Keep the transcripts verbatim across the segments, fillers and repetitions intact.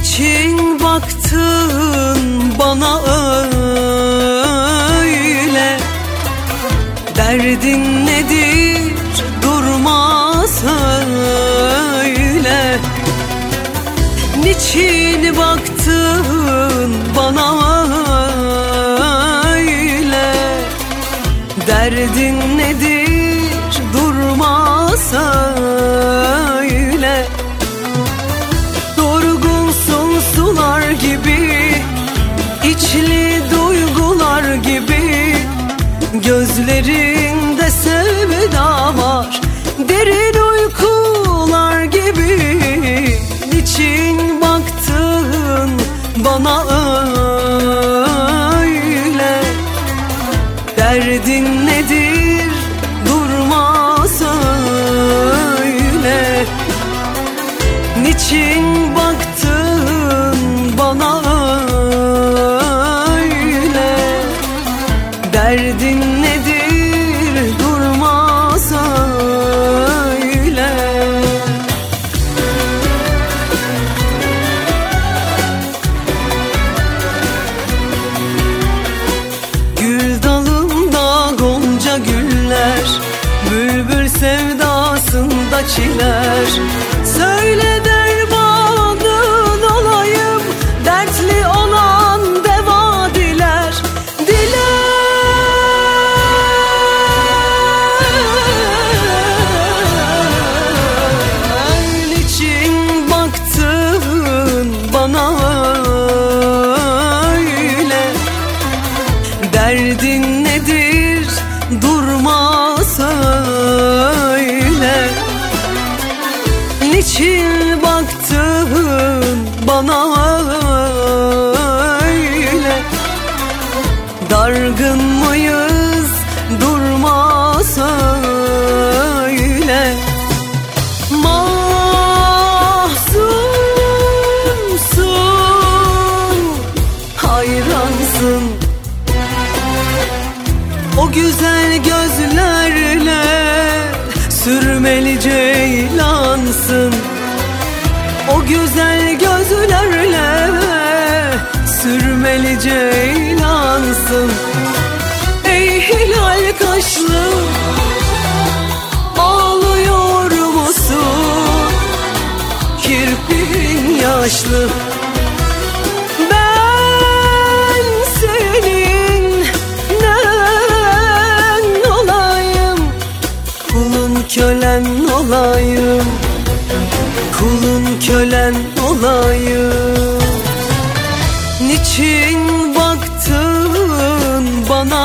Niçin baktın bana öyle? Derdin nedir? Durma söyle. Niçin baktın bana öyle? Derdin nedir? Durma söyle. Durgunsun sular gibi, içli duygular gibi, gözlerinde sevda var, derin uykular gibi. Niçin baktın bana öyle? Derdin nedir? Durma söyle. Niçin baktın bana öyle? Derdin nedir? Durma söyle. Gül dalında gonca güller, bülbül sevdasında çiler. Söyle dermanın olayım, dertli olan deva diler. Diler. Niçin baktın bana öyle? Derdin nedir? Durma söyle. Niçin baktın bana öyle? Dargın mıyız? Durma söyle. Mahzunsun, hayransın, o güzel gözlerle sürmeli ceylansın. O güzel gözlerle sürmeli ceylansın. Ey hilal kaşlı, ağlıyor musun? Kirpin yaşlı. Ben senin nen olayım, kulun kölen olayım, kulun kölen olayım. Niçin baktın bana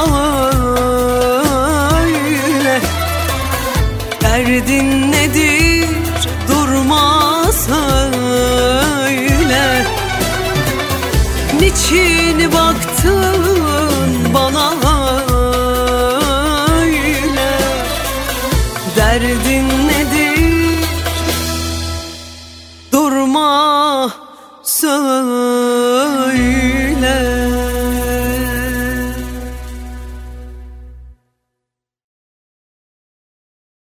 öyle? Derdin nedir? Durma söyle. Niçin baktın bana öyle? Derdin nedir? Durma söyle.